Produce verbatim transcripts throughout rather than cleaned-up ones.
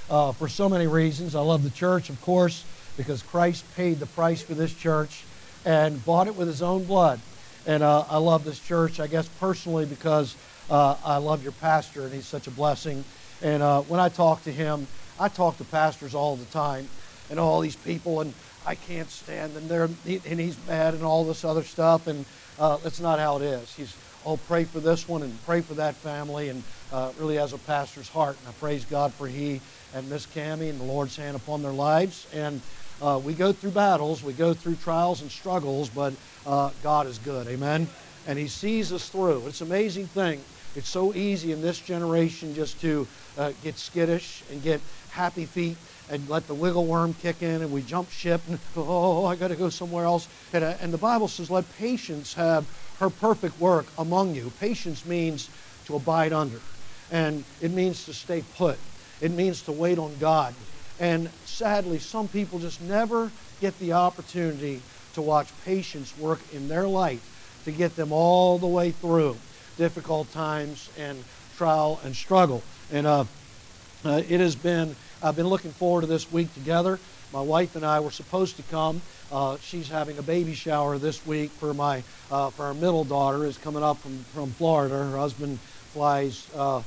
uh, for so many reasons. I love the church, of course, because Christ paid the price for this church and bought it with his own blood. And uh, I love this church, I guess, personally because uh, I love your pastor, and he's such a blessing. And uh, when I talk to him, I talk to pastors all the time, and all these people, and I can't stand them, they're, and he's mad and all this other stuff, and uh, that's not how it is. He's, oh, pray for this one and pray for that family, and uh, really has a pastor's heart. And I praise God for he and Miss Cammie and the Lord's hand upon their lives. And uh, we go through battles, we go through trials and struggles, but uh, God is good, amen? And he sees us through. It's an amazing thing. It's so easy in this generation just to uh, get skittish and get happy feet and let the wiggle worm kick in, and we jump ship, and oh, I got to go somewhere else. And, uh, and the Bible says, let patience have her perfect work among you. Patience means to abide under, and it means to stay put. It means to wait on God. And sadly, some people just never get the opportunity to watch patience work in their life to get them all the way through difficult times and trial and struggle. And uh, uh, it has been, I've been looking forward to this week together. My wife and I were supposed to come. Uh, she's having a baby shower this week for my uh, for our middle daughter, who's coming up from, from Florida. Her husband flies uh,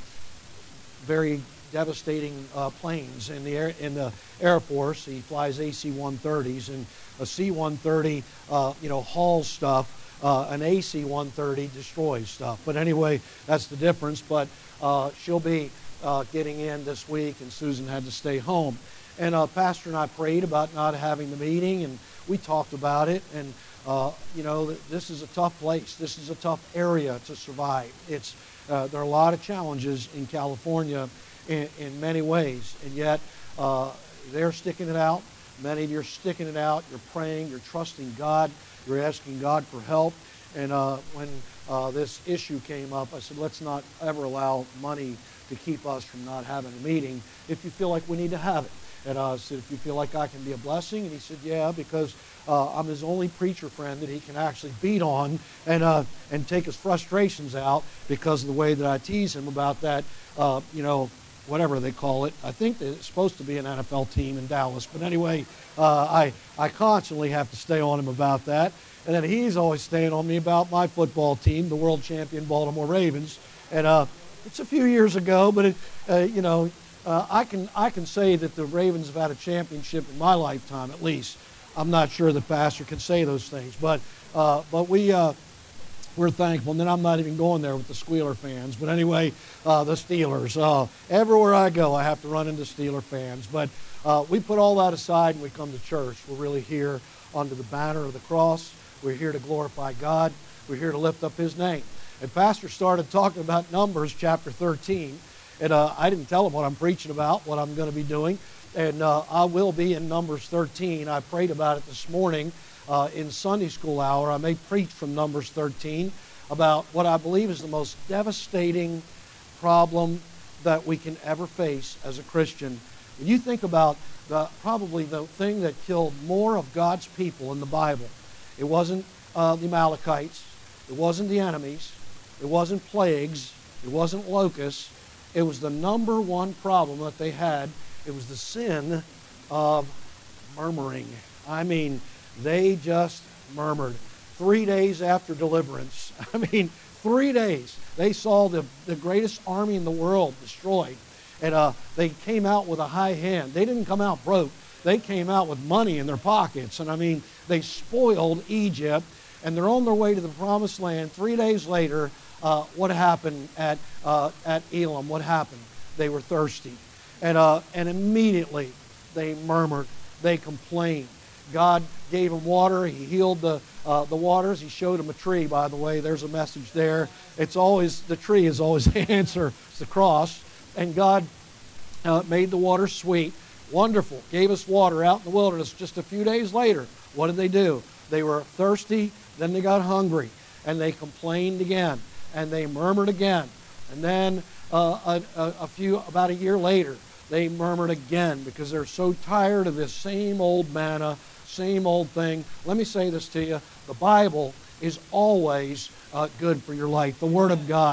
very devastating uh, planes in the air, in the Air Force. He flies A C one thirties, and a C one thirty uh, you know hauls stuff. Uh, an A C one thirty destroys stuff. But anyway, that's the difference. But uh, she'll be uh, getting in this week, and Susan had to stay home. And uh, Pastor and I prayed about not having the meeting, and we talked about it. And uh, you know, this is a tough place. This is a tough area to survive. It's uh, there are a lot of challenges in California in, in many ways, and yet uh, they're sticking it out. Many of you are sticking it out. You're praying. You're trusting God. You're asking God for help. And uh, when uh, this issue came up, I said, let's not ever allow money to keep us from not having a meeting if you feel like we need to have it. And uh, I said, if you feel like I can be a blessing? And he said, yeah, because uh, I'm his only preacher friend that he can actually beat on and uh, and take his frustrations out because of the way that I tease him about that, uh, you know, whatever they call it. I think it's supposed to be an N F L team in Dallas. But anyway, uh, I, I constantly have to stay on him about that. And then he's always staying on me about my football team, the world champion Baltimore Ravens. And uh, it's a few years ago, but, it, uh, you know, uh, I can I can say that the Ravens have had a championship in my lifetime, at least. I'm not sure the pastor can say those things. But, uh, but we... Uh, We're thankful. And then I'm not even going there with the Squealer fans. But anyway, uh, the Steelers. Uh, everywhere I go, I have to run into Steeler fans. But uh, we put all that aside and we come to church. We're really here under the banner of the cross. We're here to glorify God. We're here to lift up his name. And Pastor started talking about Numbers chapter thirteen. And uh, I didn't tell him what I'm preaching about, what I'm going to be doing. And uh, I will be in Numbers thirteen. I prayed about it this morning. Uh, in Sunday school hour, I may preach from Numbers thirteen about what I believe is the most devastating problem that we can ever face as a Christian. When you think about the, probably the thing that killed more of God's people in the Bible, it wasn't uh, the Amalekites, it wasn't the enemies, it wasn't plagues, it wasn't locusts. It was the number one problem that they had. It was the sin of murmuring. I mean, they just murmured. Three days after deliverance, I mean, three days, they saw the, the greatest army in the world destroyed. And uh, they came out with a high hand. They didn't come out broke. They came out with money in their pockets. And I mean, they spoiled Egypt, and they're on their way to the promised land. Three days later, uh, what happened at, uh, at Elam? What happened? They were thirsty. And, uh, and immediately they murmured. They complained. God gave them water. He healed the uh, the waters. He showed them a tree, by the way. There's a message there. It's always, the tree is always the answer. It's the cross. And God uh, made the water sweet. Wonderful. Gave us water out in the wilderness. Just a few days later, what did they do? They were thirsty. Then they got hungry. And they complained again. And they murmured again. And then uh, a, a, a few, about a year later, they murmured again because they're so tired of this same old manna, same old thing. Let me say this to you. The Bible is always uh, good for your life. The Word of God.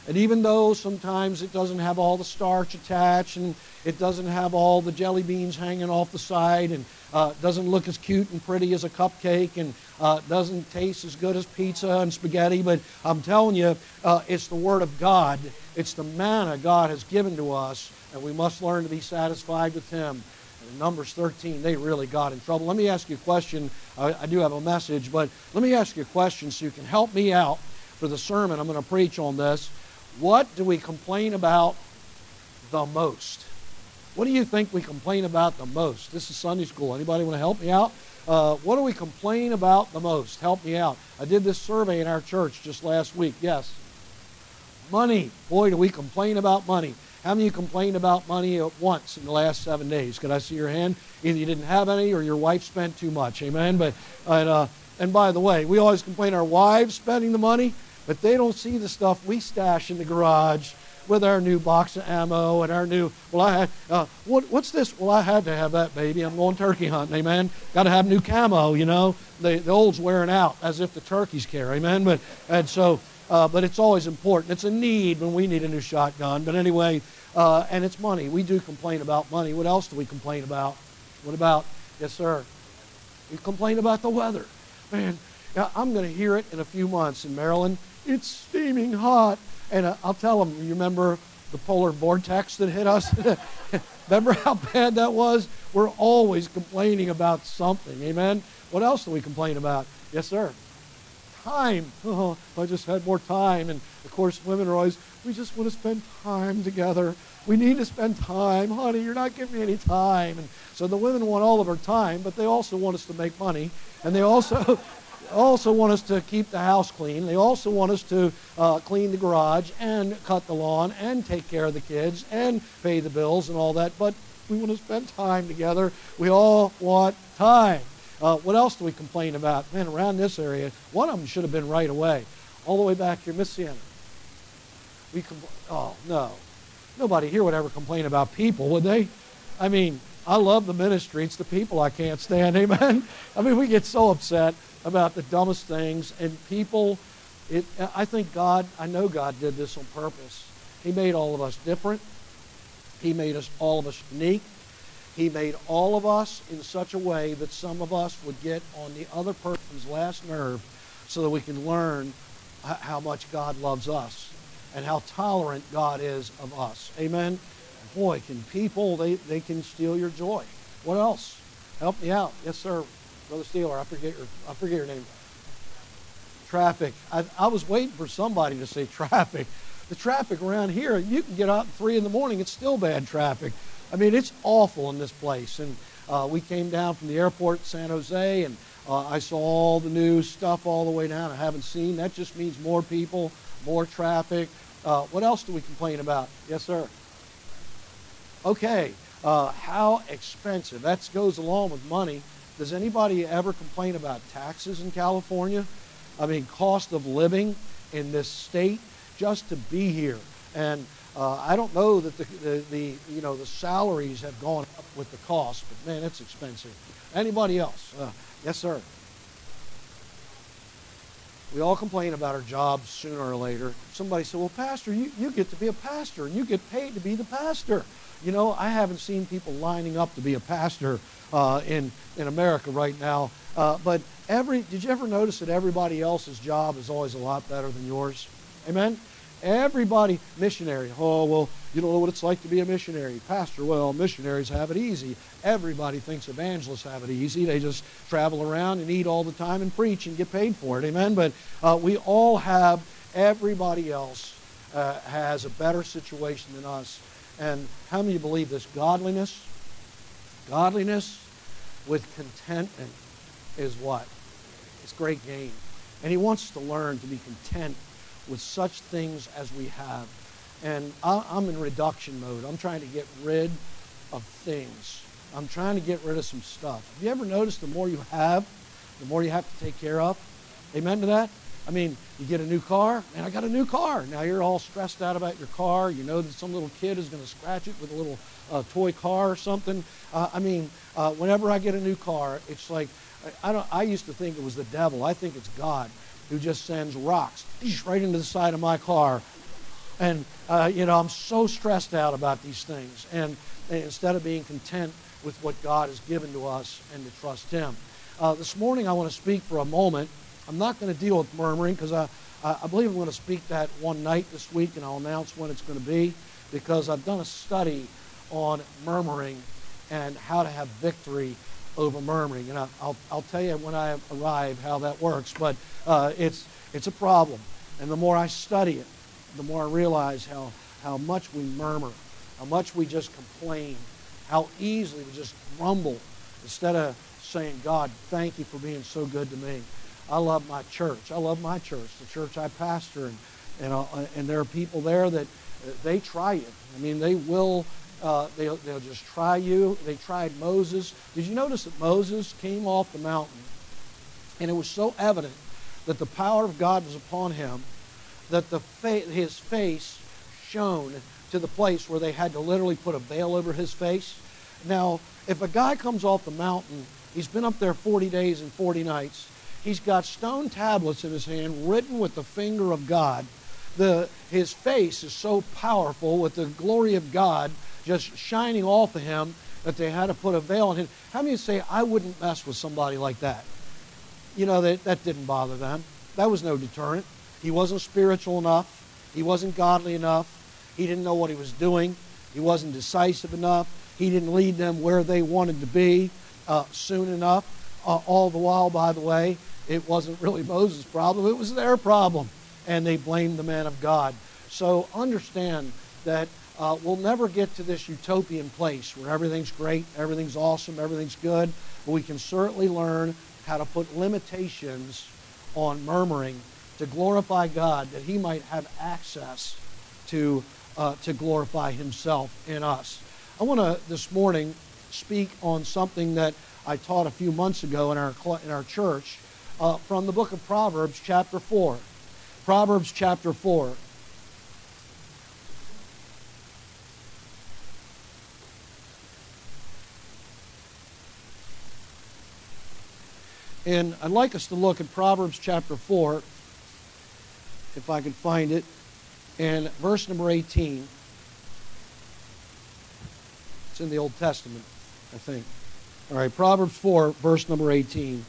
And even though sometimes it doesn't have all the starch attached and it doesn't have all the jelly beans hanging off the side and uh, doesn't look as cute and pretty as a cupcake and uh, doesn't taste as good as pizza and spaghetti, but I'm telling you, uh, it's the Word of God. It's the manna God has given to us, and we must learn to be satisfied with Him. In Numbers thirteen, they really got in trouble. Let me ask you a question. I, I do have a message, but let me ask you a question so you can help me out for the sermon I'm going to preach on this. What do we complain about the most? What do you think we complain about the most? This is Sunday school. Anybody want to help me out? Uh, what do we complain about the most? Help me out. I did this survey in our church just last week. Yes. Money. Boy, do we complain about money. How many of you complained about money at once in the last seven days? Could I see your hand? Either you didn't have any or your wife spent too much. Amen? But and, uh, and by the way, we always complain our wives spending the money, but they don't see the stuff we stash in the garage with our new box of ammo and our new, well, I had, uh, what, what's this? Well, I had to have that, baby. I'm going turkey hunting, amen? Got to have new camo, you know? The, the old's wearing out, as if the turkeys care, amen? But, and so, uh, but it's always important. It's a need when we need a new shotgun. But anyway, uh, and it's money. We do complain about money. What else do we complain about? What about, yes, sir? We complain about the weather. Man, I'm going to hear it in a few months in Maryland. It's steaming hot. And uh, I'll tell them, you remember the polar vortex that hit us? Remember how bad that was? We're always complaining about something, amen? What else do we complain about? Yes, sir. Time. Oh, if I just had more time. And, of course, women are always, we just want to spend time together. We need to spend time. Honey, you're not giving me any time. And so the women want all of our time, but they also want us to make money. And they also... also want us to keep the house clean. They also want us to uh, clean the garage and cut the lawn and take care of the kids and pay the bills and all that. But we want to spend time together. We all want time. Uh, what else do we complain about? Man, around this area, one of them should have been right away. All the way back here, Miss Sienna. We compl- oh, no. Nobody here would ever complain about people, would they? I mean, I love the ministry. It's the people I can't stand, amen? I mean, we get so upset about the dumbest things, and people, it, I think God, I know God did this on purpose. He made all of us different. He made us all of us unique. He made all of us in such a way that some of us would get on the other person's last nerve so that we can learn how much God loves us and how tolerant God is of us. Amen? Boy, can people, they, they can steal your joy. What else? Help me out. Yes, sir. Brother Steeler, I forget your, I forget your name. Traffic. I, I was waiting for somebody to say traffic. The traffic around here, you can get out at three in the morning, it's still bad traffic. I mean, it's awful in this place. And uh, we came down from the airport in San Jose, and uh, I saw all the new stuff all the way down. I haven't seen. That just means more people, more traffic. Uh, what else do we complain about? Yes, sir. Okay. Uh, how expensive. That goes along with money. Does anybody ever complain about taxes in California? I mean, cost of living in this state just to be here. And uh, I don't know that the, the, the, you know, the salaries have gone up with the cost, but man, it's expensive. Anybody else? Uh, yes, sir. We all complain about our jobs sooner or later. Somebody said, well, Pastor, you, you get to be a pastor, and you get paid to be the pastor. You know, I haven't seen people lining up to be a pastor uh, in, in America right now. Uh, but every, did you ever notice that everybody else's job is always a lot better than yours? Amen? Everybody, missionary. Oh, well, you don't know what it's like to be a missionary. Pastor, well, missionaries have it easy. Everybody thinks evangelists have it easy. They just travel around and eat all the time and preach and get paid for it. Amen? But uh, we all have, everybody else uh, has a better situation than us. And how many of you believe this? Godliness, godliness with contentment is what? It's great gain. And he wants us to learn to be content with such things as we have. And I, I'm in reduction mode. I'm trying to get rid of things. I'm trying to get rid of some stuff. Have you ever noticed the more you have, the more you have to take care of? Amen to that? I mean, you get a new car, and I got a new car. Now you're all stressed out about your car. You know that some little kid is going to scratch it with a little uh, toy car or something. Uh, I mean, uh, whenever I get a new car, it's like, I, don't, I used to think it was the devil. I think it's God who just sends rocks right into the side of my car. And, uh, you know, I'm so stressed out about these things. And, and instead of being content with what God has given to us and to trust Him. Uh, this morning I want to speak for a moment. I'm not going to deal with murmuring because I, I believe I'm going to speak that one night this week, and I'll announce when it's going to be, because I've done a study on murmuring and how to have victory over murmuring. And I, I'll, I'll tell you when I arrive how that works. But uh, it's, it's a problem. And the more I study it, the more I realize how, how much we murmur, how much we just complain, how easily we just grumble instead of saying, God, thank you for being so good to me. I love my church. I love my church, the church I pastor. And, and, uh, and there are people there that uh, they try you. I mean, they will, uh, they'll, they'll just try you. They tried Moses. Did you notice that Moses came off the mountain, and it was so evident that the power of God was upon him that the fa- his face shone to the place where they had to literally put a veil over his face. Now, if a guy comes off the mountain, he's been up there forty days and forty nights, he's got stone tablets in his hand written with the finger of God. The, his face is so powerful with the glory of God just shining off of him that they had to put a veil on him. How many say, I wouldn't mess with somebody like that? You know, that, that didn't bother them. That was no deterrent. He wasn't spiritual enough. He wasn't godly enough. He didn't know what he was doing. He wasn't decisive enough. He didn't lead them where they wanted to be uh, soon enough. Uh, all the while, by the way, it wasn't really Moses' problem. It was their problem. And they blamed the man of God. So understand that uh, we'll never get to this utopian place where everything's great, everything's awesome, everything's good. But we can certainly learn how to put limitations on murmuring to glorify God, that He might have access to Uh, to glorify Himself in us. I want to this morning speak on something that I taught a few months ago in our in our church uh, from the book of Proverbs chapter four. Proverbs chapter four. And I'd like us to look at Proverbs chapter four, if I can find it. And verse number eighteen, it's in the Old Testament, I think. All right, Proverbs four, verse number eighteen.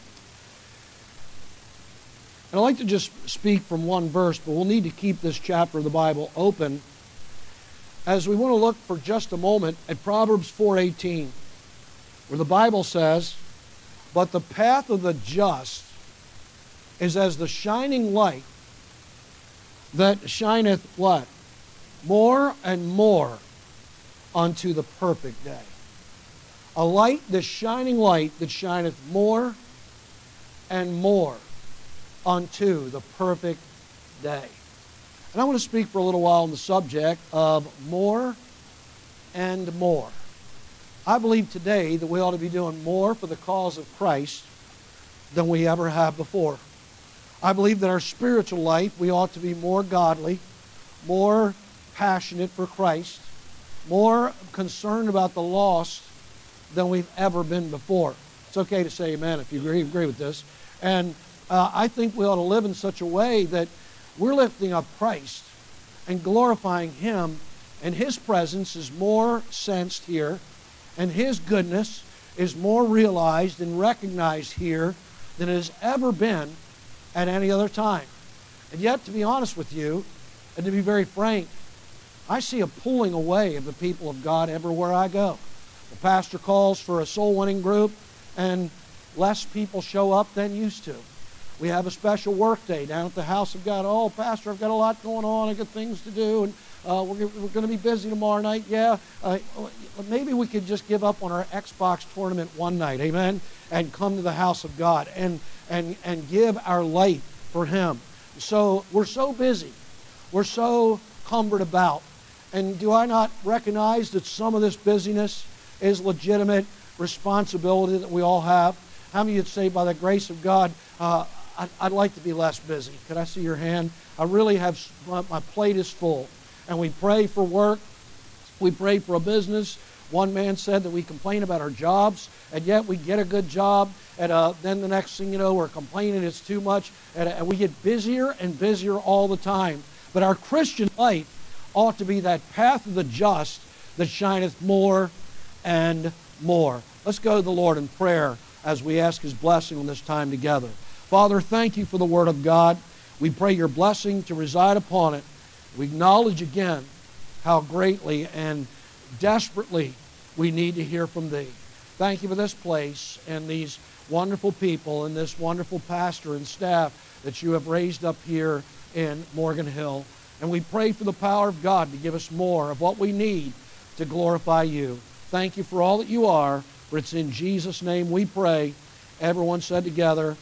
And I'd like to just speak from one verse, but we'll need to keep this chapter of the Bible open as we want to look for just a moment at Proverbs four eighteen, where the Bible says, but the path of the just is as the shining light that shineth what? More and more unto the perfect day. A light, the shining light that shineth more and more unto the perfect day. And I want to speak for a little while on the subject of more and more. I believe today that we ought to be doing more for the cause of Christ than we ever have before. I believe that our spiritual life, we ought to be more godly, more passionate for Christ, more concerned about the lost than we've ever been before. It's okay to say amen if you agree, agree with this. And uh, I think we ought to live in such a way that we're lifting up Christ and glorifying Him, and His presence is more sensed here, and His goodness is more realized and recognized here than it has ever been at any other time. And yet, to be honest with you, and to be very frank, I see a pulling away of the people of God everywhere I go. The pastor calls for a soul-winning group, and less people show up than used to. We have a special work day down at the house of God. Oh, Pastor, I've got a lot going on. I've got things to do, and uh, we're, we're going to be busy tomorrow night. Yeah, uh, maybe we could just give up on our Xbox tournament one night, amen, and come to the house of God and and and give our life for Him. So we're so busy. We're so cumbered about. And do I not recognize that some of this busyness is legitimate responsibility that we all have? How many of you would say, by the grace of God, uh, I'd, I'd like to be less busy? Could I see your hand? I really have, my plate is full. And we pray for work. We pray for a business. One man said that we complain about our jobs, and yet we get a good job, and uh, then the next thing you know, we're complaining it's too much, and, and we get busier and busier all the time. But our Christian life ought to be that path of the just that shineth more and more. Let's go to the Lord in prayer as we ask His blessing on this time together. Father, thank You for the Word of God. We pray Your blessing to reside upon it. We acknowledge again how greatly and desperately we need to hear from Thee. Thank You for this place and these wonderful people and this wonderful pastor and staff that You have raised up here in Morgan Hill. And we pray for the power of God to give us more of what we need to glorify You. Thank You for all that You are, for it's in Jesus' name we pray. Everyone said together,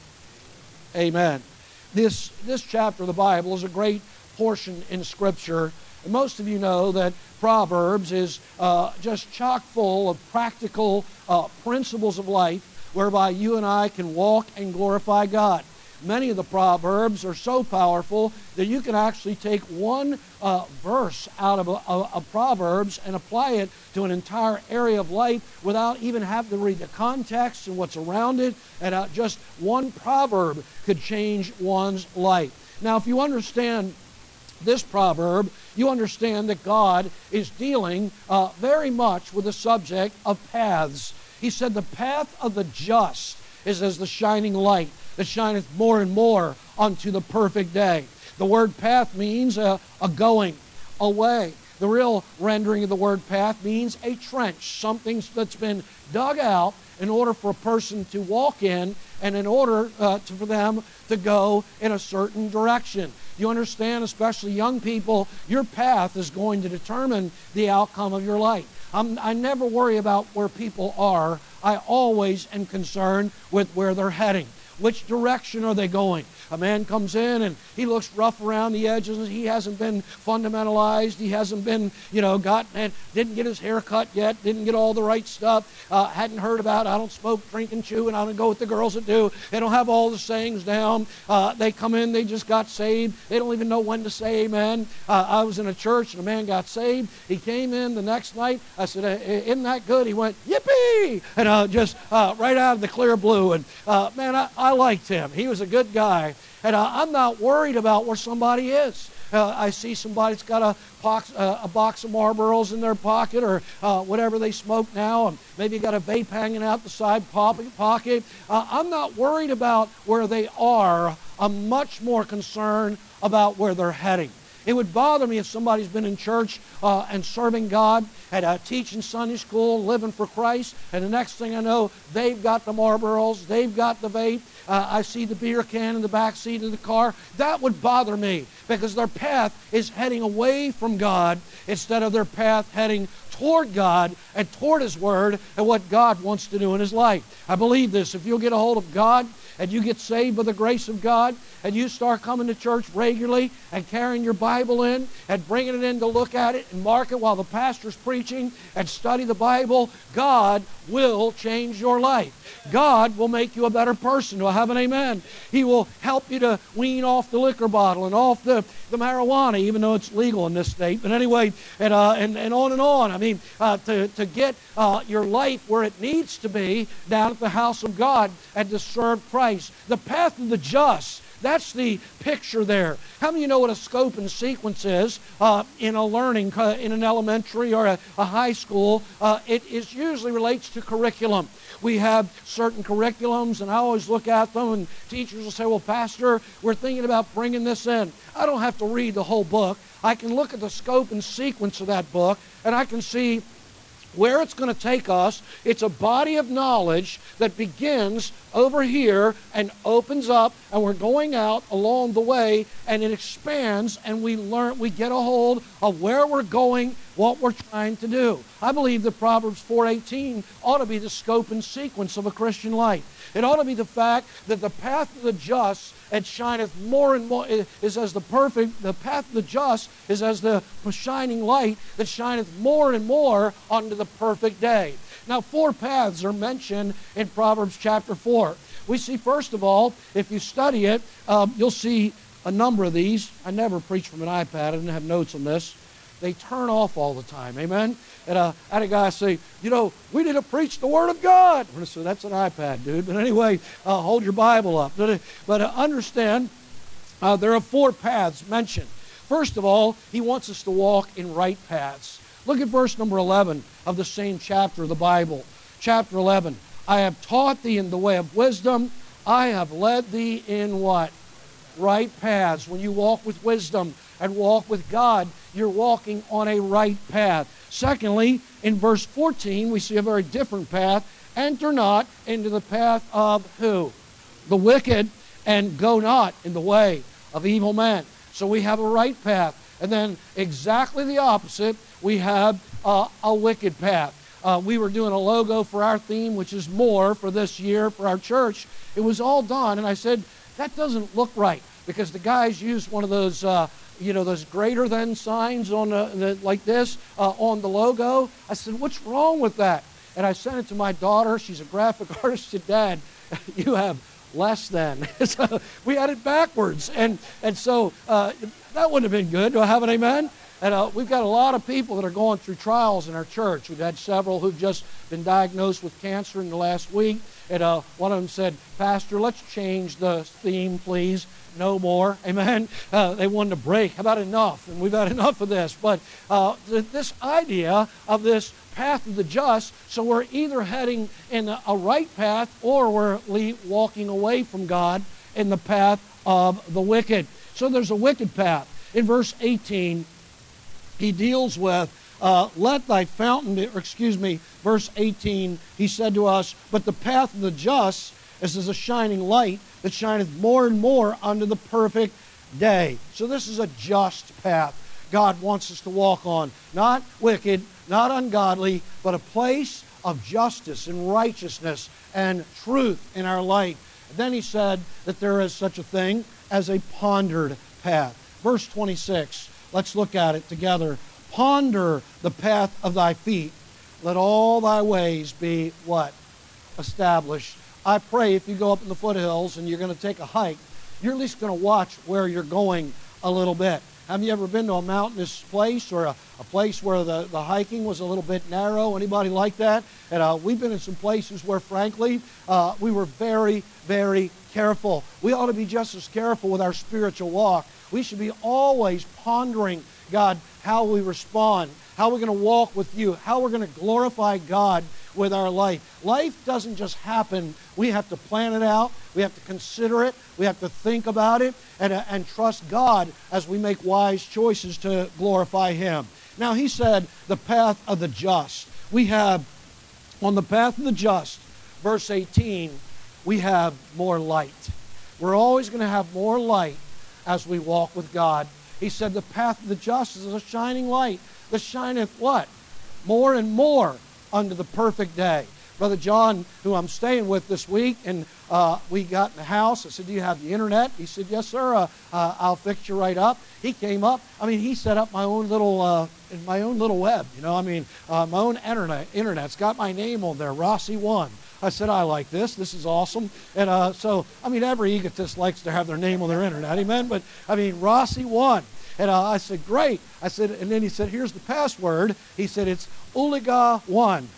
amen. This, this chapter of the Bible is a great portion in Scripture. And most of you know that Proverbs is uh, just chock full of practical uh, principles of life whereby you and I can walk and glorify God. Many of the Proverbs are so powerful that you can actually take one uh, verse out of a, a, a Proverbs and apply it to an entire area of life without even having to read the context and what's around it. And uh, just one proverb could change one's life. Now, if you understand this proverb, you understand that God is dealing uh, very much with the subject of paths. He said, the path of the just is as the shining light that shineth more and more unto the perfect day. The word path means a, a going, a way. The real rendering of the word path means a trench, something that's been dug out in order for a person to walk in and in order uh, to, for them to go in a certain direction. You understand, especially young people, your path is going to determine the outcome of your life. I'm, I never worry about where people are. I always am concerned with where they're heading. Which direction are they going? A man comes in and he looks rough around the edges. He hasn't been fundamentalized. He hasn't been, you know, gotten and didn't get his hair cut yet. Didn't get all the right stuff. Uh, hadn't heard about, I don't smoke, drink, and chew, and I don't go with the girls that do. They don't have all the sayings down. Uh, they come in, they just got saved. They don't even know when to say amen. Uh, I was in a church and a man got saved. He came in the next night. I said, isn't that good? He went, yippee! And uh, just uh, right out of the clear blue. And uh, man, I, I liked him. He was a good guy. And uh, I'm not worried about where somebody is. Uh, I see somebody that's got a box, uh, a box of Marlboros in their pocket or uh, whatever they smoke now, and maybe got a vape hanging out the side pocket. Uh, I'm not worried about where they are. I'm much more concerned about where they're heading. It would bother me if somebody's been in church uh, and serving God and uh, teaching Sunday school, living for Christ, and the next thing I know, they've got the Marlboros, they've got the vape, uh, I see the beer can in the back seat of the car. That would bother me because their path is heading away from God instead of their path heading toward God and toward His Word and what God wants to do in His life. I believe this. If you'll get a hold of God and you get saved by the grace of God and you start coming to church regularly and carrying your Bible in and bringing it in to look at it and mark it while the pastor's preaching and study the Bible, God will change your life. God will make you a better person. Do I have an amen? He will help you to wean off the liquor bottle and off the, the marijuana, even though it's legal in this state. But anyway, and, uh, and, and on and on. I mean, uh, to, to get uh, your life where it needs to be down at the house of God and to serve Christ. The path of the just. That's the picture there. How many of you know what a scope and sequence is uh, in a learning, uh, in an elementary or a, a high school? Uh, it is usually relates to curriculum. We have certain curriculums, and I always look at them, and teachers will say, well, Pastor, we're thinking about bringing this in. I don't have to read the whole book. I can look at the scope and sequence of that book, and I can see where it's going to take us. It's a body of knowledge that begins over here and opens up, and we're going out along the way, and it expands, and we learn, we get a hold of where we're going, what we're trying to do. I believe that Proverbs four eighteen ought to be the scope and sequence of a Christian life. It ought to be the fact that the path of the just it shineth more and more is as the perfect, the path of the just is as the shining light that shineth more and more unto the perfect day. Now, four paths are mentioned in Proverbs chapter four. We see, first of all, if you study it, um, you'll see a number of these. I never preach from an iPad. I didn't have notes on this. They turn off all the time. Amen? And uh, I had a guy say, you know, we need to preach the Word of God. So that's an iPad, dude. But anyway, uh, hold your Bible up. But uh, understand, uh, there are four paths mentioned. First of all, he wants us to walk in right paths. Look at verse number eleven of the same chapter of the Bible. Chapter eleven. I have taught thee in the way of wisdom. I have led thee in what? Right paths. When you walk with wisdom and walk with God, you're walking on a right path. Secondly, in verse fourteen, we see a very different path. Enter not into the path of who? The wicked, and go not in the way of evil men. So we have a right path. And then exactly the opposite, we have uh, a wicked path. Uh, we were doing a logo for our theme, which is more for this year for our church. It was all done, and I said, that doesn't look right, because the guys used one of those, uh, you know, those greater than signs on the, the, like this uh, on the logo. I said, what's wrong with that? And I sent it to my daughter. She's a graphic artist. Said, Dad, you have less than. So we had it backwards, and and so uh, that wouldn't have been good. Do I have an amen? And uh, we've got a lot of people that are going through trials in our church. We've had several who've just been diagnosed with cancer in the last week. And uh, one of them said, Pastor, let's change the theme, please. No more. Amen. Uh, they wanted to break. How about enough? And we've had enough of this. But uh, th- this idea of this path of the just, so we're either heading in a, a right path, or we're le- walking away from God in the path of the wicked. So there's a wicked path. In verse eighteen, he deals with, uh, let thy fountain, be, or excuse me, verse eighteen, he said to us, but the path of the just is as a shining light that shineth more and more unto the perfect day. So this is a just path God wants us to walk on. Not wicked, not ungodly, but a place of justice and righteousness and truth in our life. And then he said that there is such a thing as a pondered path. Verse twenty-six. Let's look at it together. Ponder the path of thy feet. Let all thy ways be what? Established. I pray if you go up in the foothills and you're going to take a hike, you're at least going to watch where you're going a little bit. Have you ever been to a mountainous place, or a, a place where the, the hiking was a little bit narrow? Anybody like that? And uh, we've been in some places where, frankly, uh, we were very, very careful. We ought to be just as careful with our spiritual walk. We should be always pondering, God, how we respond, how we're going to walk with you, how we're going to glorify God with our life. Life doesn't just happen. We have to plan it out. We have to consider it. We have to think about it and, uh, and trust God as we make wise choices to glorify Him. Now, he said the path of the just. We have, on the path of the just, verse eighteen, we have more light. We're always going to have more light as we walk with God. He said the path of the just is a shining light that shineth what? More and more unto the perfect day. Brother John, who I'm staying with this week, and uh, we got in the house. I said, do you have the internet? He said, yes, sir. Uh, uh, I'll fix you right up. He came up. I mean, he set up my own little, uh, my own little web. You know, I mean, uh, my own internet. Internet's got my name on there, Rossi one. I said, I like this. This is awesome. And uh, so, I mean, every egotist likes to have their name on their internet. Amen. But I mean, Rossi one. And uh, I said, great. I said, and then he said, here's the password. He said, it's Uliga one.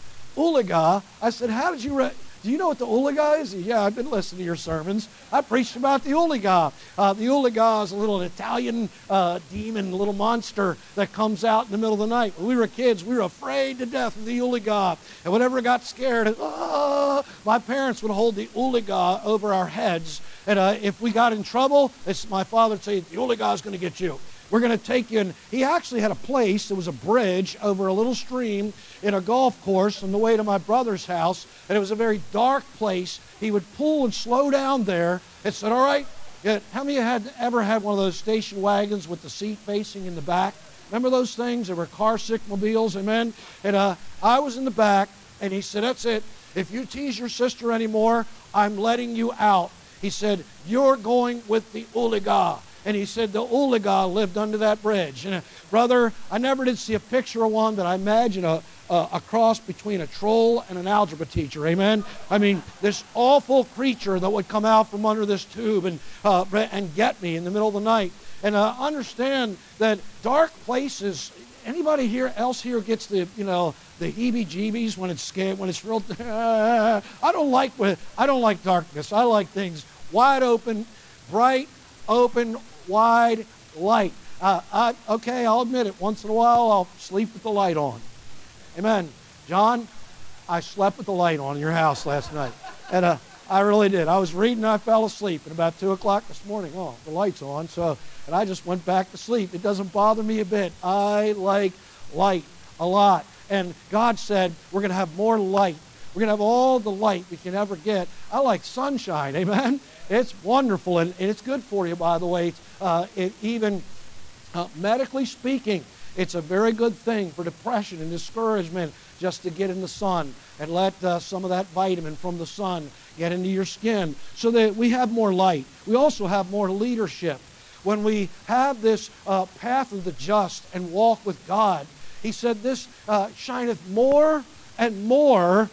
Uliga. I said, how did you, re- do you know what the Uliga is? Yeah, I've been listening to your sermons. I preached about the Uliga. Uh, the Uliga is a little Italian uh, demon, little monster that comes out in the middle of the night. When we were kids, we were afraid to death of the Uliga. And whenever I got scared, ah, my parents would hold the Uliga over our heads. And uh, if we got in trouble, it's, my father would say, the Uliga is going to get you. We're going to take you in. He actually had a place. There was a bridge over a little stream in a golf course on the way to my brother's house. And it was a very dark place. He would pull and slow down there and said, all right, yeah, how many had ever had one of those station wagons with the seat facing in the back? Remember those things? They were car sick mobiles, amen? And uh, I was in the back, and he said, that's it. If you tease your sister anymore, I'm letting you out. He said, you're going with the Uliga. And he said the Uliga lived under that bridge. And uh, brother, I never did see a picture of one, but I imagine a, a, a cross between a troll and an algebra teacher. Amen? I mean, this awful creature that would come out from under this tube and, uh, and get me in the middle of the night. And uh, understand that dark places, anybody here else here gets the, you know, the heebie-jeebies when it's scared, when it's real. Uh, I don't like I don't like darkness. I like things wide open, bright, open, wide, light. I, I, okay, I'll admit it. Once in a while, I'll sleep with the light on. Amen. John, I slept with the light on in your house last night. And uh, I really did. I was reading, I fell asleep. And about two o'clock this morning, oh, the light's on. So, and I just went back to sleep. It doesn't bother me a bit. I like light a lot. And God said we're going to have more light. We're going to have all the light we can ever get. I like sunshine, amen? It's wonderful, and, and it's good for you, by the way. Uh, it, even uh, medically speaking, it's a very good thing for depression and discouragement just to get in the sun and let uh, some of that vitamin from the sun get into your skin so that we have more light. We also have more leadership. When we have this uh, path of the just and walk with God, he said, this uh, shineth more and more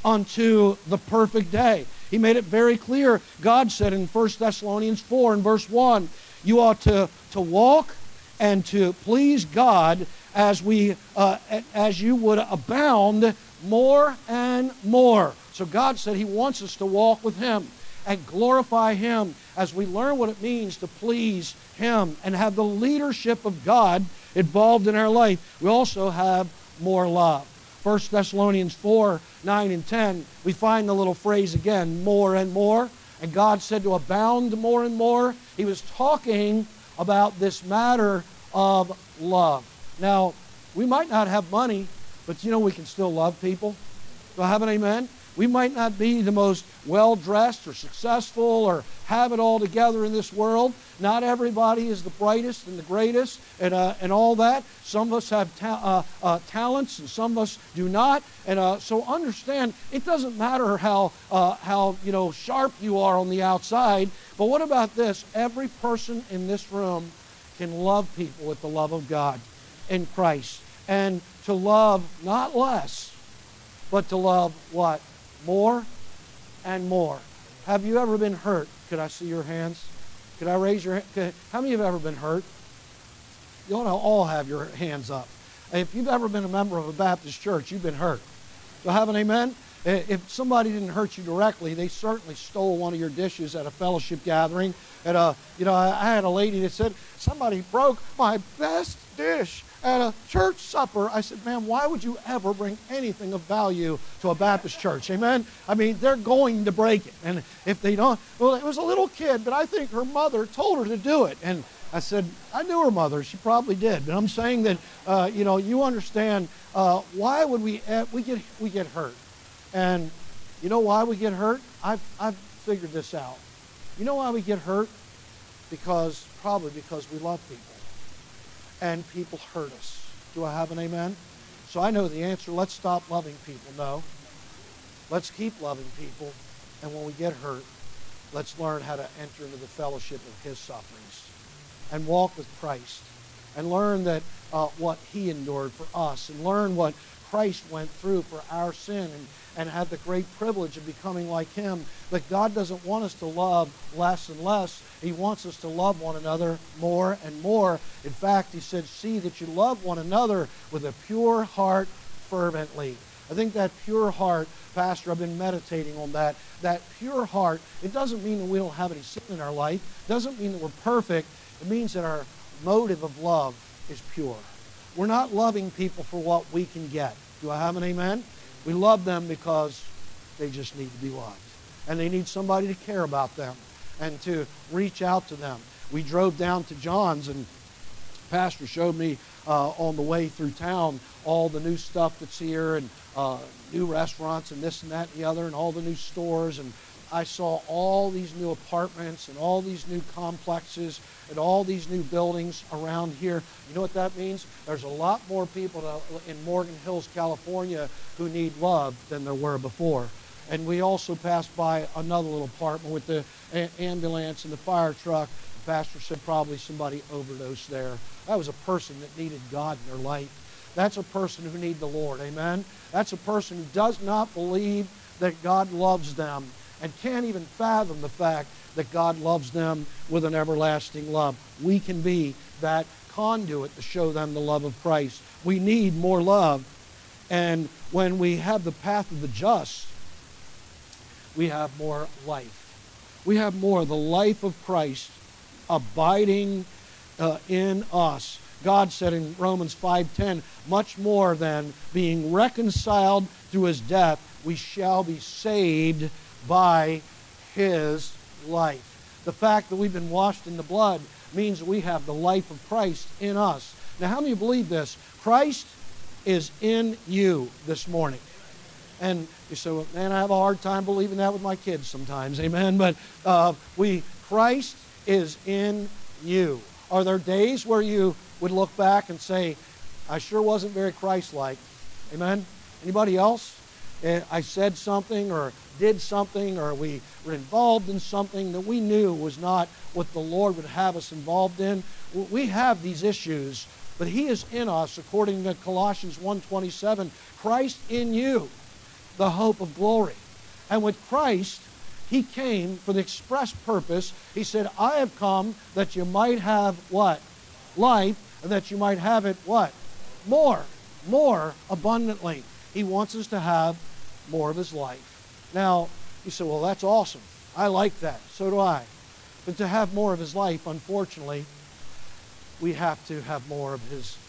unto the perfect day. He made it very clear. God said in First Thessalonians four and verse one, you ought to, to walk and to please God as we uh, as you would abound more and more. So God said he wants us to walk with him and glorify him as we learn what it means to please him and have the leadership of God involved in our life. We also have more love. First Thessalonians four, nine and ten, we find the little phrase again, more and more. And God said to abound more and more. He was talking about this matter of love. Now, we might not have money, but you know we can still love people. Do I have an amen? We might not be the most well-dressed or successful or have it all together in this world. Not everybody is the brightest and the greatest and, uh, and all that. Some of us have ta- uh, uh, talents and some of us do not. And uh, so understand, it doesn't matter how, uh, how you know, sharp you are on the outside. But what about this? Every person in this room can love people with the love of God in Christ. And to love not less, but to love what? More and more. Have you ever been hurt? Could I see your hands? Could I raise your hand? How many have ever been hurt? You ought to all have your hands up. If you've ever been a member of a Baptist church, you've been hurt. Do I have an amen? If somebody didn't hurt you directly, they certainly stole one of your dishes at a fellowship gathering. And uh, you know, I, I had a lady that said, somebody broke my best dish at a church supper. I said, ma'am, why would you ever bring anything of value to a Baptist church? Amen? I mean, they're going to break it. And if they don't, well, it was a little kid, but I think her mother told her to do it. And I said, I knew her mother. She probably did. But I'm saying that, uh, you know, you understand, uh, why would we, uh, we get we get hurt? And you know why we get hurt? I've, I've figured this out. You know why we get hurt? Because, probably because we love people. And people hurt us. Do I have an amen? So I know the answer. Let's stop loving people. No. Let's keep loving people. And when we get hurt, let's learn how to enter into the fellowship of his sufferings and walk with Christ and learn that uh, what he endured for us and learn what Christ went through for our sin and, and had the great privilege of becoming like him. But God doesn't want us to love less and less. He wants us to love one another more and more. In fact, he said, see that you love one another with a pure heart fervently. I think that pure heart, Pastor, I've been meditating on that. That pure heart, it doesn't mean that we don't have any sin in our life. It doesn't mean that we're perfect. It means that our motive of love is pure. We're not loving people for what we can get. Do I have an amen? We love them because they just need to be loved. And they need somebody to care about them and to reach out to them. We drove down to John's and Pastor showed me uh, on the way through town all the new stuff that's here and uh, new restaurants and this and that and the other and all the new stores. And I saw all these new apartments and all these new complexes and all these new buildings around here. You know what that means? There's a lot more people to, in Morgan Hills, California, who need love than there were before. And we also passed by another little apartment with the a- ambulance and the fire truck. The pastor said probably somebody overdosed there. That was a person that needed God in their life. That's a person who needs the Lord. Amen? That's a person who does not believe that God loves them and can't even fathom the fact that God loves them with an everlasting love. We can be that conduit to show them the love of Christ. We need more love. And when we have the path of the just, we have more life. We have more of the life of Christ abiding uh, in us. God said in Romans five ten, much more than being reconciled through his death, we shall be saved by his life. The fact that we've been washed in the blood means we have the life of Christ in us. Now, how many believe this? Christ is in you this morning. And you say, well, man, I have a hard time believing that with my kids sometimes. Amen. But uh, we, Christ is in you. Are there days where you would look back and say, I sure wasn't very Christ-like? Amen. Anybody else? I said something or did something, or we were involved in something that we knew was not what the Lord would have us involved in. We have these issues, but he is in us, according to Colossians one twenty-seven, Christ in you, the hope of glory. And with Christ, he came for the express purpose. He said, I have come that you might have what? Life, and that you might have it what? More, more abundantly. He wants us to have more of his life. Now, you say, well, that's awesome. I like that. So do I. But to have more of his life, unfortunately, we have to have more of his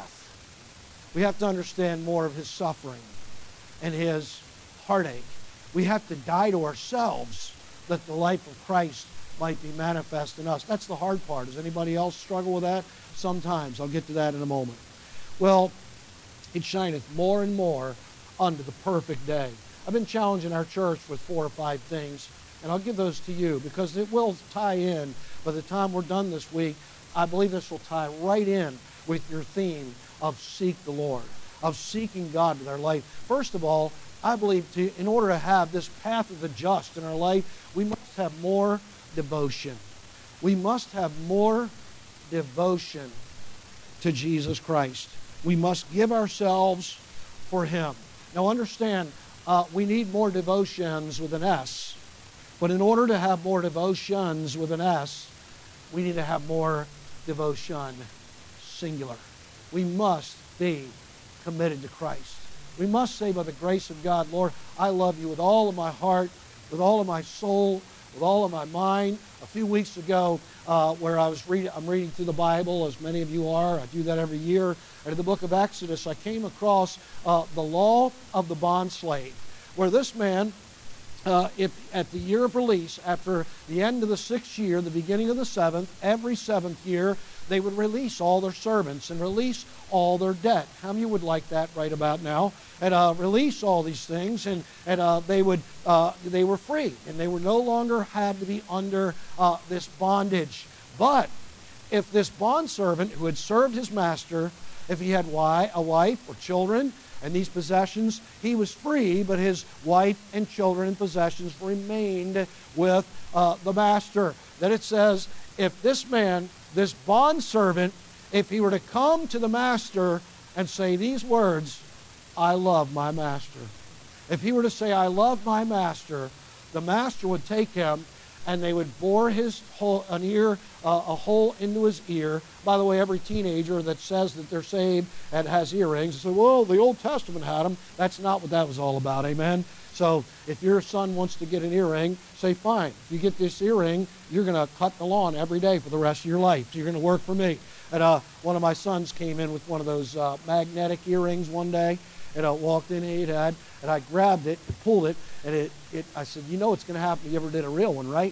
death. We have to understand more of his suffering and his heartache. We have to die to ourselves that the life of Christ might be manifest in us. That's the hard part. Does anybody else struggle with that? Sometimes. I'll get to that in a moment. Well, it shineth more and more unto the perfect day. I've been challenging our church with four or five things, and I'll give those to you because it will tie in. By the time we're done this week, I believe this will tie right in with your theme of seek the Lord, of seeking God with our life. First of all, I believe to, in order to have this path of the just in our life, we must have more devotion. We must have more devotion to Jesus Christ. We must give ourselves for him. Now understand, uh, we need more devotions with an S. But in order to have more devotions with an S, we need to have more devotion, singular. We must be committed to Christ. We must say by the grace of God, Lord, I love you with all of my heart, with all of my soul, with all of my mind. A few weeks ago, uh, where I was reading, I'm reading through the Bible, as many of you are. I do that every year. And in the book of Exodus, I came across uh, the law of the bondslave, where this man, uh, if at the year of release, after the end of the sixth year, the beginning of the seventh, every seventh year, they would release all their servants and release all their debt. How many would like that right about now? And uh, release all these things, and and uh, they would uh, they were free, and they were no longer had to be under uh, this bondage. But if this bondservant who had served his master, if he had wi- a wife or children and these possessions, he was free, but his wife and children and possessions remained with uh, the master. Then it says, if this man, this bondservant, if he were to come to the master and say these words, I love my master. If he were to say, I love my master, the master would take him and they would bore his hole, an ear, uh, a hole into his ear. By the way, every teenager that says that they're saved and has earrings, they say, well, the Old Testament had them. That's not what that was all about, amen? So if your son wants to get an earring, say, fine. If you get this earring, you're going to cut the lawn every day for the rest of your life. So you're going to work for me. And uh, one of my sons came in with one of those uh, magnetic earrings one day, and I walked in and he had, and I grabbed it and pulled it, and it, it I said, you know what's going to happen if you ever did a real one, right?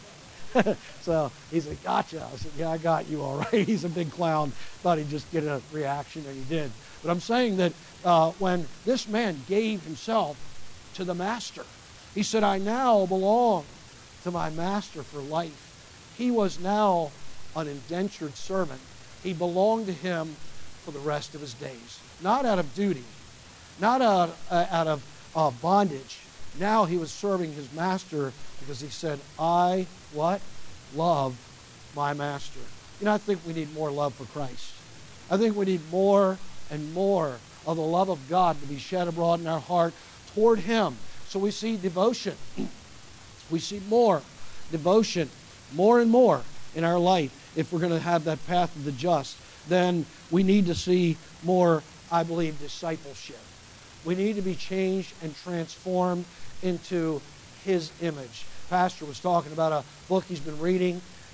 So he said, gotcha. I said, yeah, I got you all right. He's a big clown. Thought he'd just get a reaction, and he did. But I'm saying that uh, when this man gave himself to the master, he said, I now belong to my master for life. He was now an indentured servant. He belonged to him for the rest of his days. Not out of duty, not out, uh, out of uh, bondage. Now he was serving his master because he said, I, what? Love my master. You know, I think we need more love for Christ. I think we need more and more of the love of God to be shed abroad in our heart toward him. So we see devotion. We see more devotion, more and more in our life. If we're going to have that path of the just, then we need to see more, I believe, discipleship. We need to be changed and transformed into his image. Pastor was talking about a book he's been reading,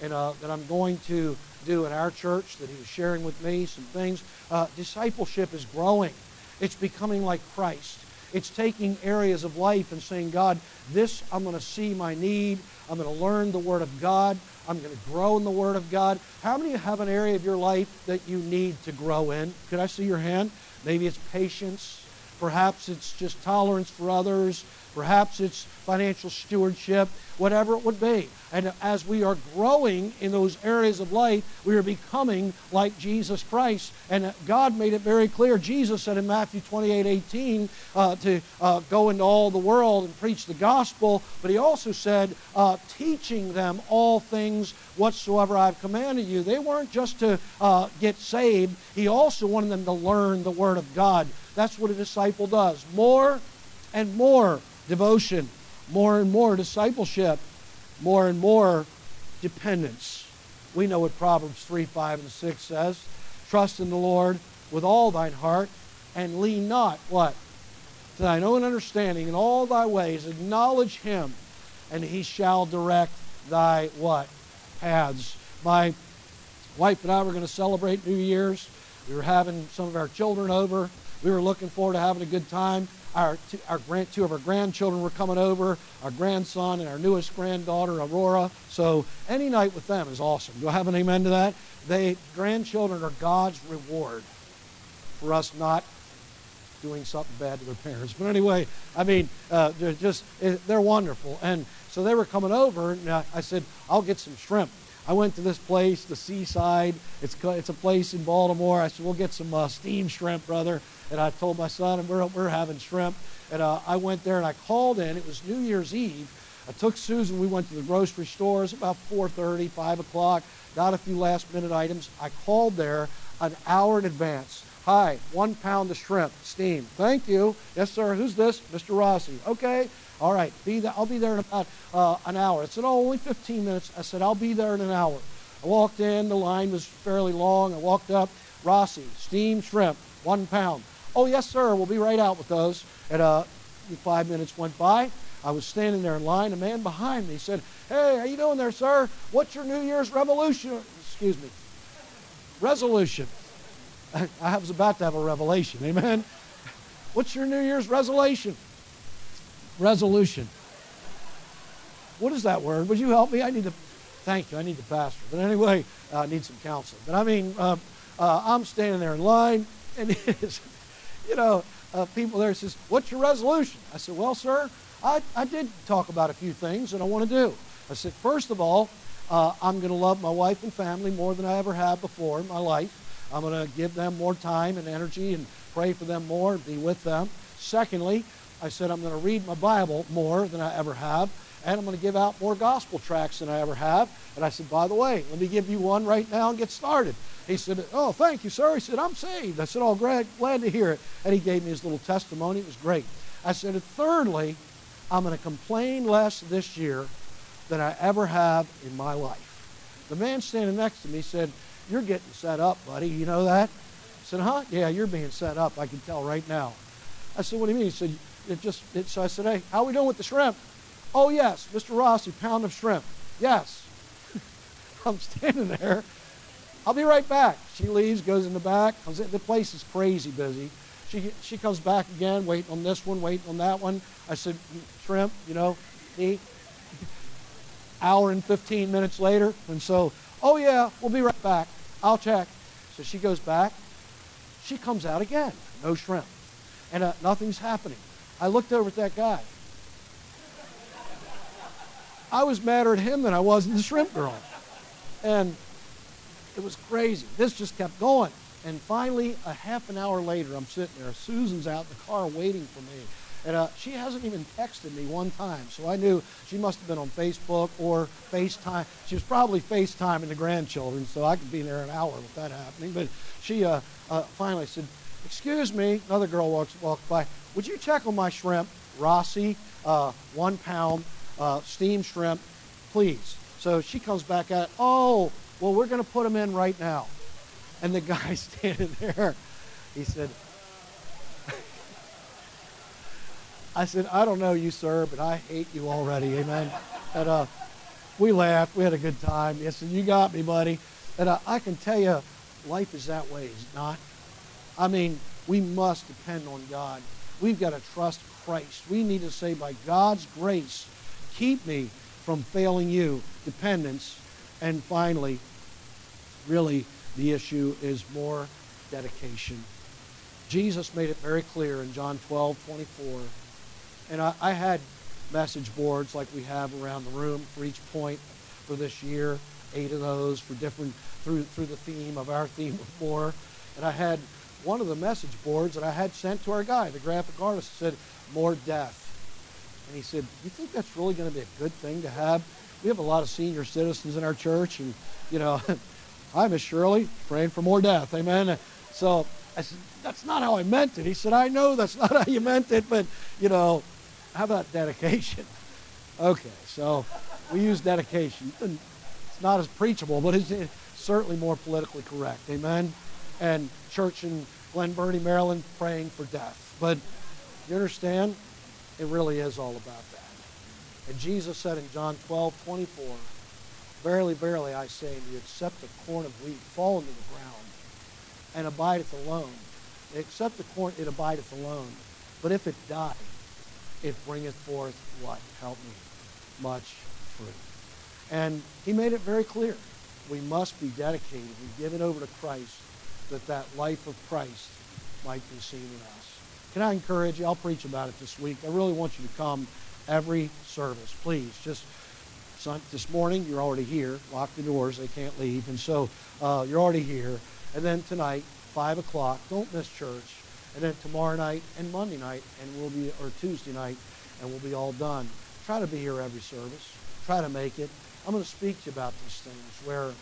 and uh, that I'm going to do in our church, that he was sharing with me some things. Uh, discipleship is growing. It's becoming like Christ. It's taking areas of life and saying, God, this I'm going to see my need. I'm going to learn the Word of God. I'm going to grow in the Word of God. How many of you have an area of your life that you need to grow in? Could I see your hand? Maybe it's patience. Perhaps it's just tolerance for others. Perhaps it's financial stewardship, whatever it would be. And as we are growing in those areas of life, we are becoming like Jesus Christ. And God made it very clear. Jesus said in Matthew twenty-eight eighteen uh, to uh, go into all the world and preach the gospel. But he also said, uh, teaching them all things whatsoever I've commanded you. They weren't just to uh, get saved. He also wanted them to learn the Word of God. That's what a disciple does. More and more devotion, more and more discipleship, more and more dependence. We know what Proverbs three, five, and six says. Trust in the Lord with all thine heart, and lean not, what? To thine own understanding in all thy ways. Acknowledge him, and he shall direct thy, what? Paths. My wife and I were going to celebrate New Year's. We were having some of our children over. We were looking forward to having a good time. Our, two, our grand, two of our grandchildren were coming over, our grandson and our newest granddaughter, Aurora. So any night with them is awesome. Do I have an amen to that? They, grandchildren are God's reward for us not doing something bad to their parents. But anyway, I mean, uh, they're just, they're wonderful. And so they were coming over, and I said, I'll get some shrimp. I went to this place, the Seaside. It's, it's a place in Baltimore. I said, we'll get some uh, steamed shrimp, brother. And I told my son, and we're, we're having shrimp. And uh, I went there, and I called in. It was New Year's Eve. I took Susan. We went to the grocery stores about four thirty, five o'clock, got a few last-minute items. I called there an hour in advance. Hi, one pound of shrimp, steamed. Thank you. Yes, sir. Who's this? Mister Rossi. Okay. All right. Be there. I'll be there in about uh, an hour. I said, oh, only fifteen minutes. I said, I'll be there in an hour. I walked in. The line was fairly long. I walked up. Rossi, steamed shrimp, one pound. Oh, yes, sir. We'll be right out with those. And uh, five minutes went by. I was standing there in line. A man behind me said, hey, how you doing there, sir? What's your New Year's revolution? Excuse me. Resolution. I was about to have a revelation. Amen. What's your New Year's resolution? Resolution. What is that word? Would you help me? I need to, thank you. I need the pastor. But anyway, uh, I need some counseling. But I mean, uh, uh, I'm standing there in line, and it is, you know, uh, people there says, what's your resolution? I said, well, sir, I, I did talk about a few things that I want to do. I said, first of all, uh, I'm going to love my wife and family more than I ever have before in my life. I'm going to give them more time and energy and pray for them more and be with them. Secondly, I said I'm going to read my Bible more than I ever have, and I'm going to give out more gospel tracts than I ever have. And I said, by the way, let me give you one right now and get started. He said, oh, thank you, sir. He said, I'm saved. I said, oh, glad, glad to hear it. And he gave me his little testimony. It was great. I said, and thirdly, I'm going to complain less this year than I ever have in my life. The man standing next to me said, you're getting set up, buddy. You know that? I said, huh? Yeah, you're being set up. I can tell right now. I said, what do you mean? He said, it just, it, so I said, hey, how are we doing with the shrimp? Oh, yes, Mister Rossi, pound of shrimp. Yes. I'm standing there. I'll be right back. She leaves, goes in the back. I was at, the place is crazy busy. She, she comes back again, waiting on this one, waiting on that one. I said, shrimp, you know, eat. Hour and fifteen minutes later. And so, oh, yeah, we'll be right back. I'll check. So she goes back. She comes out again. No shrimp. And uh, nothing's happening. I looked over at that guy. I was madder at him than I was at the shrimp girl. And it was crazy. This just kept going. And finally, a half an hour later, I'm sitting there. Susan's out in the car waiting for me. And uh, she hasn't even texted me one time. So I knew she must have been on Facebook or FaceTime. She was probably FaceTiming the grandchildren, so I could be there an hour with that happening. But she uh, uh, finally said, excuse me, another girl walks, walks by, would you check on my shrimp, Rossi, uh, one pound, uh, steamed shrimp, please. So she comes back at, oh, well, we're going to put them in right now. And the guy standing there, he said, I said, I don't know you, sir, but I hate you already, amen. And uh, we laughed. We had a good time. He said, you got me, buddy. And I, I can tell you, life is that way, is it not? I mean, we must depend on God. We've got to trust Christ. We need to say, by God's grace, keep me from failing you. Dependence. And finally, really, the issue is more dedication. Jesus made it very clear in John twelve twenty-four. And I, I had message boards like we have around the room for each point for this year, eight of those for different, through through the theme of our theme of more. And I had one of the message boards that I had sent to our guy, the graphic artist, said, more death. And he said, you think that's really going to be a good thing to have? We have a lot of senior citizens in our church, and, you know, hi, Miss Shirley, praying for more death, amen? So I said, that's not how I meant it. He said, I know that's not how you meant it, but, you know, how about dedication? Okay, so we use dedication. It's not as preachable, but it's certainly more politically correct, amen? And church in Glen Burnie, Maryland, praying for death. But you understand, it really is all about that. And Jesus said in John twelve twenty-four, verily, verily, I say unto you, except the corn of wheat fall into the ground and abideth alone. Except the corn, it abideth alone. But if it die, it bringeth forth what? Help me. Much fruit. And he made it very clear. We must be dedicated. We give it over to Christ, that that life of Christ might be seen in us. Can I encourage you? I'll preach about it this week. I really want you to come every service. Please, just son, this morning, you're already here. Lock the doors. They can't leave. And so uh, you're already here. And then tonight, five o'clock, don't miss church. And then tomorrow night and Monday night, and we'll be, or Tuesday night, and we'll be all done. Try to be here every service. Try to make it. I'm going to speak to you about these things where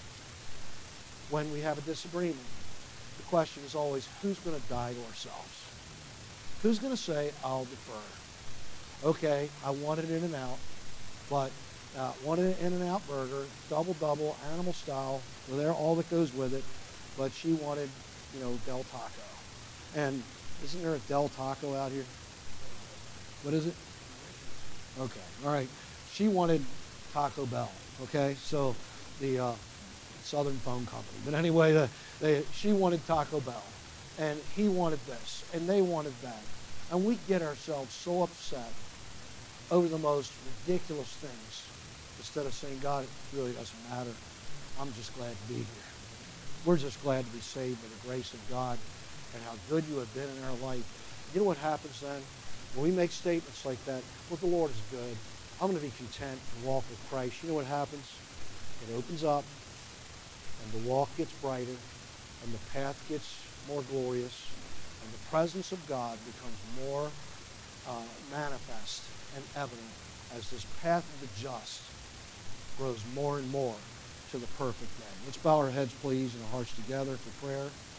when we have a disagreement, the question is always, who's going to die to ourselves? Who's going to say, I'll defer? Okay, I wanted In-N-Out, but uh, wanted an In-N-Out burger, double-double, animal style, with there, all that goes with it, but she wanted, you know, Del Taco. And isn't there a Del Taco out here? What is it? Okay, all right. She wanted Taco Bell, okay? So the uh, Southern Phone Company. But anyway, the, they, she wanted Taco Bell, and he wanted this, and they wanted that. And we get ourselves so upset over the most ridiculous things instead of saying, God, it really doesn't matter. I'm just glad to be here. We're just glad to be saved by the grace of God and how good you have been in our life. You know what happens then? When we make statements like that, well, the Lord is good. I'm going to be content and walk with Christ. You know what happens? It opens up, and the walk gets brighter, and the path gets more glorious, and the presence of God becomes more uh, manifest and evident as this path of the just grows more and more to the perfect day. Let's bow our heads, please, and our hearts together for prayer.